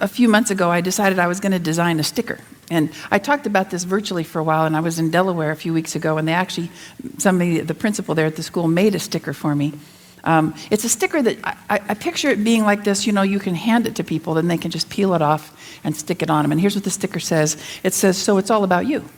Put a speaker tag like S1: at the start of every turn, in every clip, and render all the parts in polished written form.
S1: a few months ago, I decided I was going to design a sticker. And I talked about this virtually for a while, and I was in Delaware a few weeks ago, and the principal there at the school made a sticker for me. It's a sticker that I picture it being like this, you can hand it to people, then they can just peel it off and stick it on them. And here's what the sticker says. It says, "So it's all about you."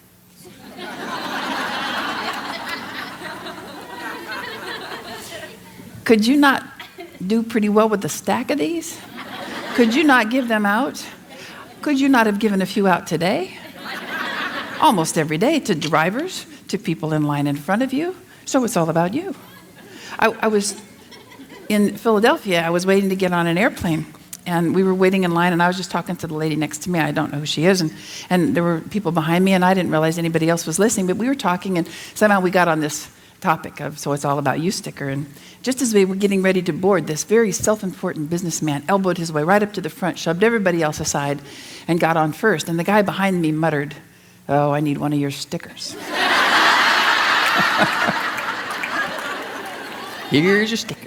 S1: Could you not do pretty well with a stack of these? Could you not give them out? Could you not have given a few out today? Almost every day, to drivers, to people in line in front of you. So it's all about you. I was in Philadelphia. I was waiting to get on an airplane, and we were waiting in line, and I was just talking to the lady next to me. I don't know who she is, and there were people behind me, and I didn't realize anybody else was listening, but we were talking, and somehow we got on this topic of "So it's all about you" sticker. And just as we were getting ready to board, this very self-important businessman elbowed his way right up to the front, shoved everybody else aside, and got on first. And the guy behind me muttered, "Oh, I need one of your stickers." Here's your sticker.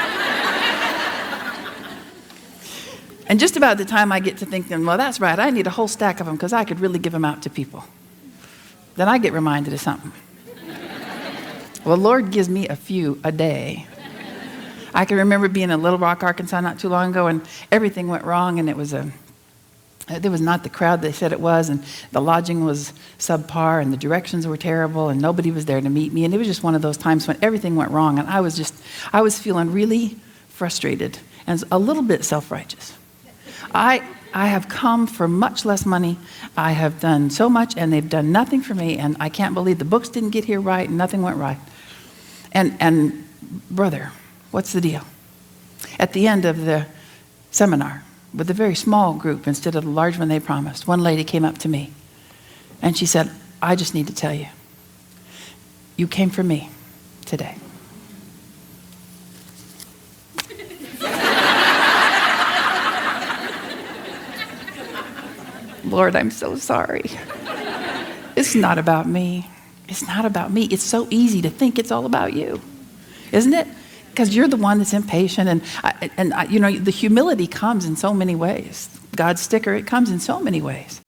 S1: And just about the time I get to thinking, well, that's right, I need a whole stack of them because I could really give them out to people, then I get reminded of something. Well, the Lord gives me a few a day. I can remember being in Little Rock, Arkansas not too long ago, and everything went wrong, and there was not the crowd they said it was, and the lodging was subpar, and the directions were terrible, and nobody was there to meet me, and it was just one of those times when everything went wrong, and I was feeling really frustrated and a little bit self-righteous. I have come for much less money. I have done so much, and they've done nothing for me, and I can't believe the books didn't get here right, and nothing went right. And brother, what's the deal? At the end of the seminar, with a very small group instead of the large one they promised, one lady came up to me, and she said, "I just need to tell you, you came for me today." Lord, I'm so sorry. It's not about me. It's not about me. It's so easy to think it's all about you, isn't it? Because you're the one that's impatient, and the humility comes in so many ways. God's sticker, it comes in so many ways.